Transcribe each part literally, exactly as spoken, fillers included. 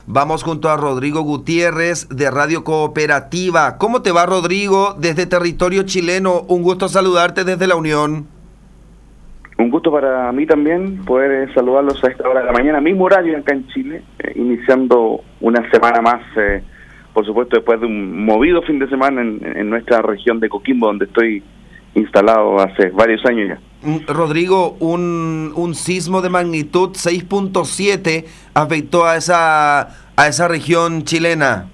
Vamos junto a Rodrigo Gutiérrez de Radio Cooperativa. ¿Cómo te va, Rodrigo? Desde territorio chileno, un gusto saludarte desde la Unión. Un gusto para mí también poder eh, saludarlos a esta hora de la mañana, mismo horario acá en Chile, eh, iniciando una semana más, eh, por supuesto después de un movido fin de semana en, en nuestra región de Coquimbo, donde estoy instalado hace varios años ya. Rodrigo, un, un sismo de magnitud seis punto siete afectó a esa, a esa región chilena.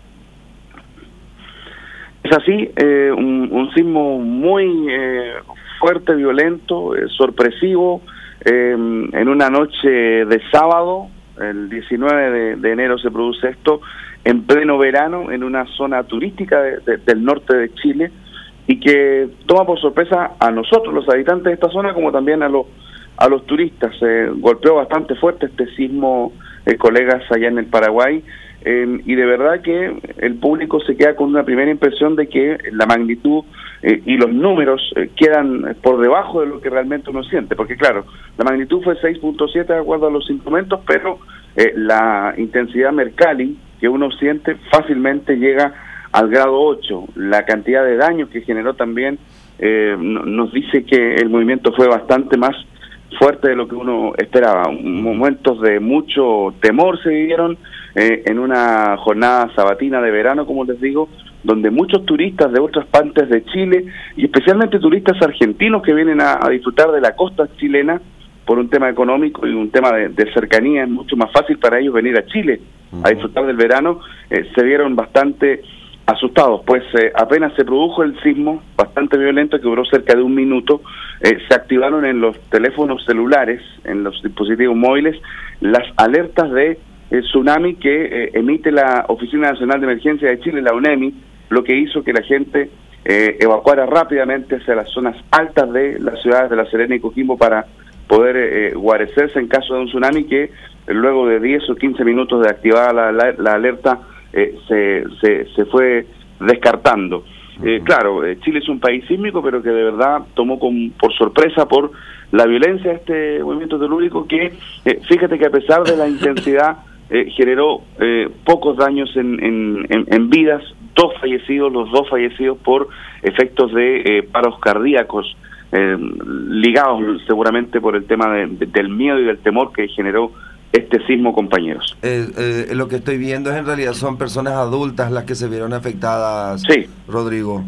Es así, eh, un, un sismo muy eh, fuerte, violento, eh, sorpresivo, eh, en una noche de sábado, el diecinueve de, de enero se produce esto, en pleno verano, en una zona turística de, de, del norte de Chile, y que toma por sorpresa a nosotros, los habitantes de esta zona, como también a los a los turistas. Eh, golpeó bastante fuerte este sismo, eh, colegas allá en el Paraguay, eh, y de verdad que el público se queda con una primera impresión de que la magnitud eh, y los números eh, quedan por debajo de lo que realmente uno siente, porque claro, la magnitud fue seis punto siete de acuerdo a los instrumentos, pero eh, la intensidad Mercalli que uno siente fácilmente llega al grado ocho. La cantidad de daños que generó también eh, nos dice que el movimiento fue bastante más fuerte de lo que uno esperaba. Momentos de mucho temor se vivieron eh, en una jornada sabatina de verano, como les digo, donde muchos turistas de otras partes de Chile, y especialmente turistas argentinos que vienen a, a disfrutar de la costa chilena, por un tema económico y un tema de, de cercanía, es mucho más fácil para ellos venir a Chile a disfrutar del verano, eh, se vieron bastante asustados, pues eh, apenas se produjo el sismo bastante violento que duró cerca de un minuto, eh, se activaron en los teléfonos celulares, en los dispositivos móviles, las alertas de eh, tsunami que eh, emite la Oficina Nacional de Emergencia de Chile, la UNEMI, lo que hizo que la gente eh, evacuara rápidamente hacia las zonas altas de las ciudades de La Serena y Coquimbo para poder eh, guarecerse en caso de un tsunami que eh, luego de diez o quince minutos de activada la, la, la alerta Eh, se, se, se fue descartando. Eh, uh-huh. Claro, eh, Chile es un país sísmico, pero que de verdad tomó con, por sorpresa por la violencia de este movimiento telúrico que, eh, fíjate que a pesar de la intensidad, eh, generó eh, pocos daños en, en, en, en vidas, dos fallecidos, los dos fallecidos por efectos de eh, paros cardíacos, eh, ligados seguramente por el tema de, de, del miedo y del temor que generó este sismo, compañeros. Eh, eh, lo que estoy viendo es en realidad son personas adultas las que se vieron afectadas, sí. Rodrigo.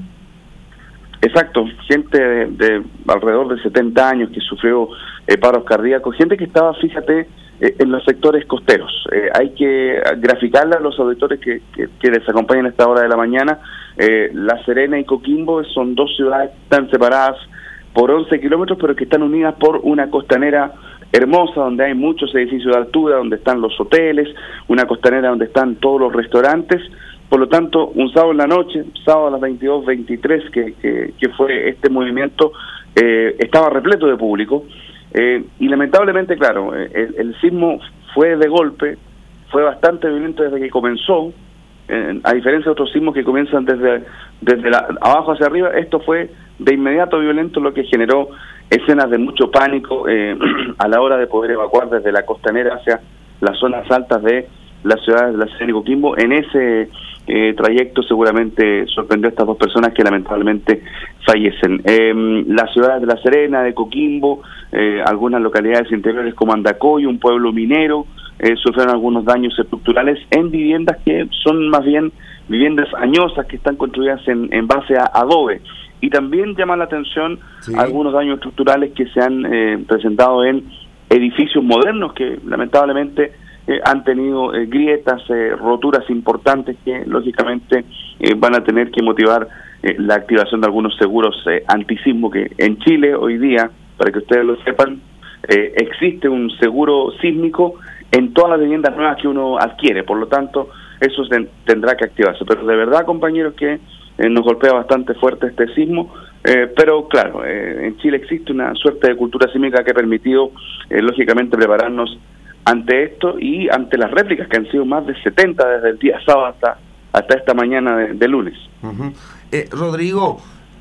Exacto, gente de, de alrededor de setenta años que sufrió eh, paros cardíacos, gente que estaba, fíjate, eh, en los sectores costeros. Eh, hay que graficarla a los auditores que, que, que les acompañan a esta hora de la mañana. Eh, La Serena y Coquimbo son dos ciudades que están separadas por once kilómetros, pero que están unidas por una costanera hermosa, donde hay muchos edificios de altura, donde están los hoteles, una costanera donde están todos los restaurantes. Por lo tanto, un sábado en la noche, sábado a las veintidós veintitrés, que, que, que fue este movimiento, eh, estaba repleto de público, eh, y lamentablemente, claro, el, el sismo fue de golpe, fue bastante violento desde que comenzó, eh, a diferencia de otros sismos que comienzan desde, desde la, abajo hacia arriba. Esto fue de inmediato violento, lo que generó escenas de mucho pánico eh, a la hora de poder evacuar desde la costanera hacia las zonas altas de las ciudades de La Serena y Coquimbo. En ese eh, trayecto seguramente sorprendió a estas dos personas que lamentablemente fallecen. Eh, las ciudades de La Serena, de Coquimbo, eh, algunas localidades interiores como Andacoy, un pueblo minero, eh, sufrieron algunos daños estructurales en viviendas que son más bien viviendas añosas que están construidas en, en base a adobe. Y también llama la atención sí. algunos daños estructurales que se han eh, presentado en edificios modernos que lamentablemente eh, han tenido eh, grietas, eh, roturas importantes que lógicamente eh, van a tener que motivar eh, la activación de algunos seguros eh, antisismo, que en Chile hoy día, para que ustedes lo sepan, eh, existe un seguro sísmico en todas las viviendas nuevas que uno adquiere. Por lo tanto, eso se, tendrá que activarse. Pero de verdad, compañeros, que Eh, nos golpea bastante fuerte este sismo, eh, pero claro, eh, en Chile existe una suerte de cultura sísmica que ha permitido, eh, lógicamente, prepararnos ante esto y ante las réplicas que han sido más de setenta desde el día sábado hasta, hasta esta mañana de, de lunes. Uh-huh. eh, Rodrigo,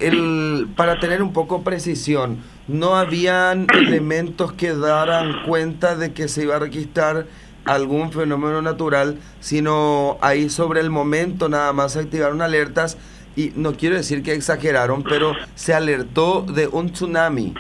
el, para tener un poco precisión, ¿no habían elementos que daran cuenta de que se iba a registrar algún fenómeno natural, sino ahí sobre el momento nada más se activaron alertas y no quiero decir que exageraron, pero se alertó de un tsunami.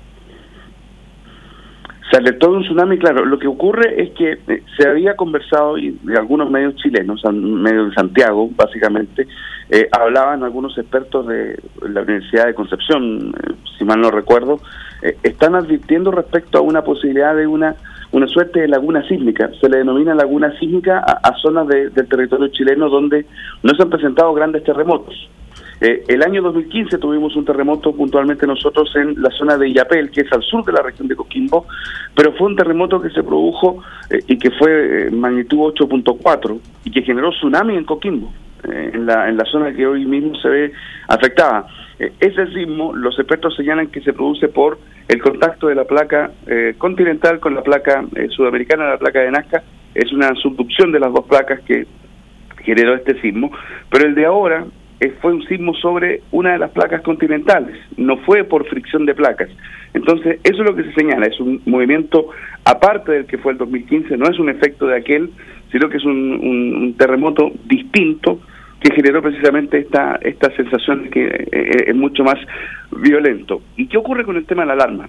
Se alertó de un tsunami, claro. Lo que ocurre es que eh, se había conversado, y de algunos medios chilenos, medios de Santiago, básicamente, eh, hablaban algunos expertos de la Universidad de Concepción, eh, si mal no recuerdo, eh, están advirtiendo respecto a una posibilidad de una una suerte de laguna sísmica. Se le denomina laguna sísmica a, a zonas de, del territorio chileno donde no se han presentado grandes terremotos. Eh, el año dos mil quince tuvimos un terremoto puntualmente nosotros en la zona de Illapel, que es al sur de la región de Coquimbo, pero fue un terremoto que se produjo eh, y que fue eh, magnitud ocho punto cuatro y que generó tsunami en Coquimbo, eh, en, la, en la zona que hoy mismo se ve afectada. Eh, ese sismo, los expertos señalan que se produce por el contacto de la placa eh, continental con la placa eh, sudamericana, la placa de Nazca. Es una subducción de las dos placas que generó este sismo, pero el de ahora fue un sismo sobre una de las placas continentales, no fue por fricción de placas. Entonces, eso es lo que se señala, es un movimiento aparte del que fue el dos mil quince, no es un efecto de aquel, sino que es un, un, un terremoto distinto que generó precisamente esta esta sensación de que eh, es mucho más violento. ¿Y qué ocurre con el tema de la alarma?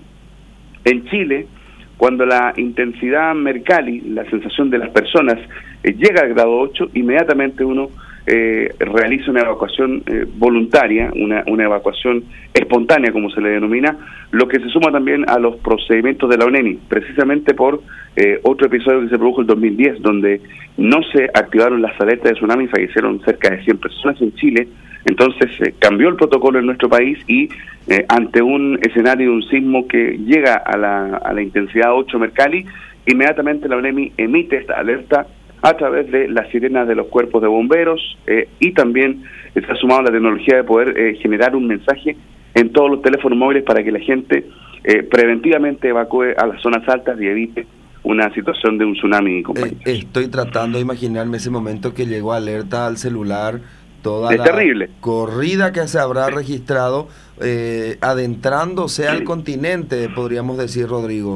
En Chile, cuando la intensidad Mercalli, la sensación de las personas, eh, llega al grado ocho, inmediatamente uno Eh, realiza una evacuación eh, voluntaria, una, una evacuación espontánea, como se le denomina, lo que se suma también a los procedimientos de la ONEMI, precisamente por eh, otro episodio que se produjo el dos mil diez, donde no se activaron las alertas de tsunami y fallecieron cerca de cien personas en Chile. Entonces eh, cambió el protocolo en nuestro país y eh, ante un escenario de un sismo que llega a la, a la intensidad ocho Mercalli, inmediatamente la ONEMI emite esta alerta a través de las sirenas de los cuerpos de bomberos eh, y también se ha sumado la tecnología de poder eh, generar un mensaje en todos los teléfonos móviles para que la gente eh, preventivamente evacúe a las zonas altas y evite una situación de un tsunami. Eh, estoy tratando de imaginarme ese momento que llegó alerta al celular, toda es la terrible. corrida que se habrá registrado eh, adentrándose al continente, podríamos decir, Rodrigo.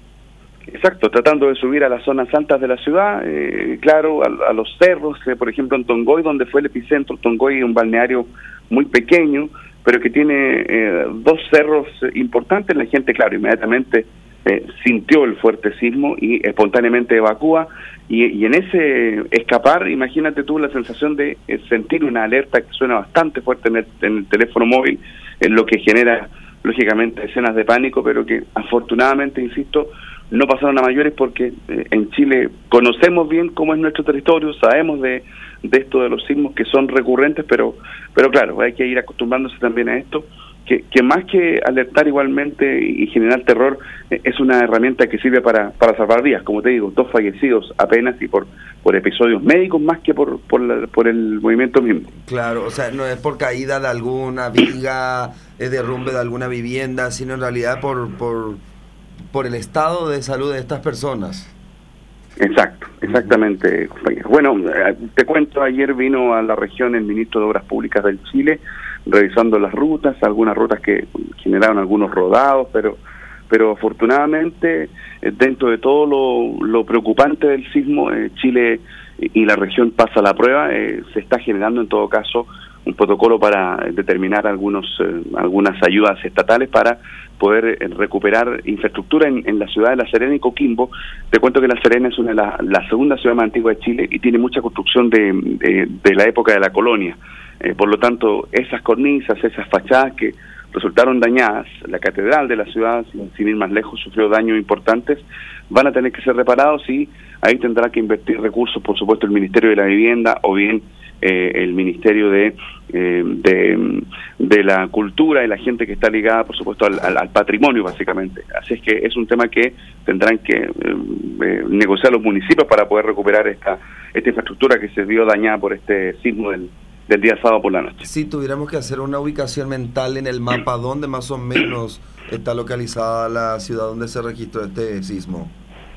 Exacto, tratando de subir a las zonas altas de la ciudad, eh, claro, a, a los cerros, eh, por ejemplo en Tongoy, donde fue el epicentro. Tongoy es un balneario muy pequeño, pero que tiene eh, dos cerros eh, importantes. La gente, claro, inmediatamente eh, sintió el fuerte sismo y espontáneamente evacúa, y, y en ese escapar, imagínate tú la sensación de eh, sentir una alerta que suena bastante fuerte en el, en el teléfono móvil, en lo que genera, lógicamente, escenas de pánico, pero que afortunadamente, insisto, no pasaron a mayores porque eh, en Chile conocemos bien cómo es nuestro territorio, sabemos de, de esto de los sismos que son recurrentes, pero pero claro, hay que ir acostumbrándose también a esto, que, que más que alertar igualmente y generar terror, eh, es una herramienta que sirve para, para salvar vidas. Como te digo, dos fallecidos apenas y por por episodios médicos más que por por, la, por el movimiento mismo. Claro, o sea, no es por caída de alguna viga, es derrumbe de alguna vivienda, sino en realidad por por por el estado de salud de estas personas. Exacto, exactamente, compañero. Bueno, te cuento, ayer vino a la región el ministro de Obras Públicas del Chile, revisando las rutas, algunas rutas que generaron algunos rodados, pero pero afortunadamente, dentro de todo lo, lo preocupante del sismo, eh, Chile y la región pasa la prueba. Eh, se está generando en todo caso un protocolo para determinar algunos eh, algunas ayudas estatales para poder eh, recuperar infraestructura en, en la ciudad de La Serena y Coquimbo. Te cuento que La Serena es una de la, la segunda ciudad más antigua de Chile y tiene mucha construcción de, de, de la época de la colonia. Eh, por lo tanto, esas cornisas, esas fachadas que resultaron dañadas, la catedral de la ciudad, sin, sin ir más lejos, sufrió daños importantes, van a tener que ser reparados y ahí tendrá que invertir recursos, por supuesto, el Ministerio de la Vivienda o bien eh, el Ministerio de, eh, de de la Cultura y la gente que está ligada, por supuesto, al, al, al patrimonio, básicamente. Así es que es un tema que tendrán que eh, eh, negociar los municipios para poder recuperar esta esta infraestructura que se vio dañada por este sismo del del día sábado por la noche. Si tuviéramos que hacer una ubicación mental en el mapa, ¿dónde más o menos está localizada la ciudad donde se registró este sismo?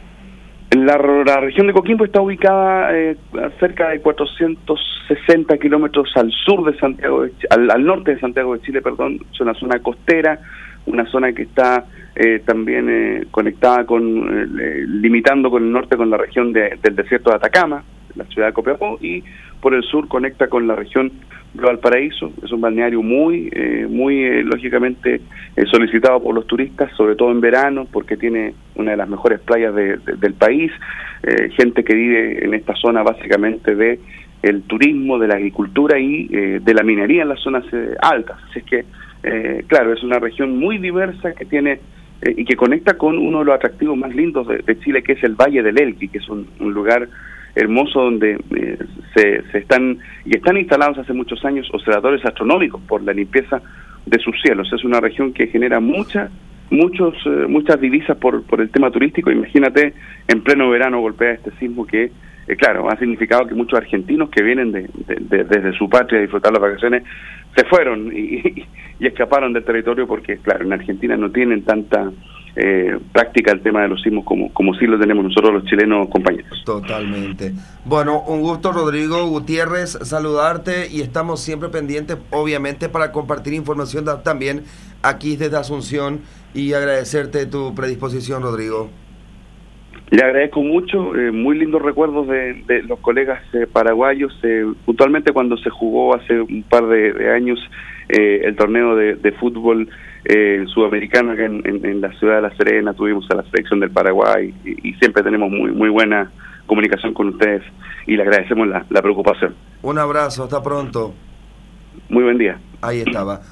La, la región de Coquimbo está ubicada eh, cerca de cuatrocientos sesenta kilómetros al sur de Santiago, de, al, al norte de Santiago de Chile, perdón. Es una zona costera, una zona que está eh, también eh, conectada con, eh, limitando con el norte con la región de, del desierto de Atacama, la ciudad de Copiapó, y por el sur conecta con la región de Valparaíso. Es un balneario muy, eh, muy eh, lógicamente eh, solicitado por los turistas, sobre todo en verano, porque tiene una de las mejores playas de, de, del país, eh, gente que vive en esta zona básicamente de el turismo, de la agricultura y eh, de la minería en las zonas eh, altas. Así es que, eh, claro, es una región muy diversa que tiene eh, y que conecta con uno de los atractivos más lindos de, de Chile, que es el Valle del Elqui, que es un, un lugar hermoso donde eh, se, se están y están instalados hace muchos años observatorios astronómicos por la limpieza de sus cielos. Es una región que genera mucha, muchos, eh, muchas divisas por, por el tema turístico. Imagínate, en pleno verano golpea este sismo que, eh, claro, ha significado que muchos argentinos que vienen de, de, de, desde su patria a disfrutar las vacaciones se fueron y, y escaparon del territorio porque, claro, en Argentina no tienen tanta Eh, práctica el tema de los sismos como, como sí lo tenemos nosotros los chilenos, compañeros. Totalmente. Bueno, un gusto, Rodrigo Gutiérrez, saludarte, y estamos siempre pendientes, obviamente, para compartir información también aquí desde Asunción, y agradecerte tu predisposición, Rodrigo. Le agradezco mucho, eh, muy lindos recuerdos de, de los colegas eh, paraguayos, eh, puntualmente cuando se jugó hace un par de, de años eh, el torneo de, de fútbol eh, sudamericano acá en, en, en la ciudad de La Serena. Tuvimos a la selección del Paraguay y, y siempre tenemos muy muy buena comunicación con ustedes y le agradecemos la, la preocupación. Un abrazo, hasta pronto. Muy buen día. Ahí estaba.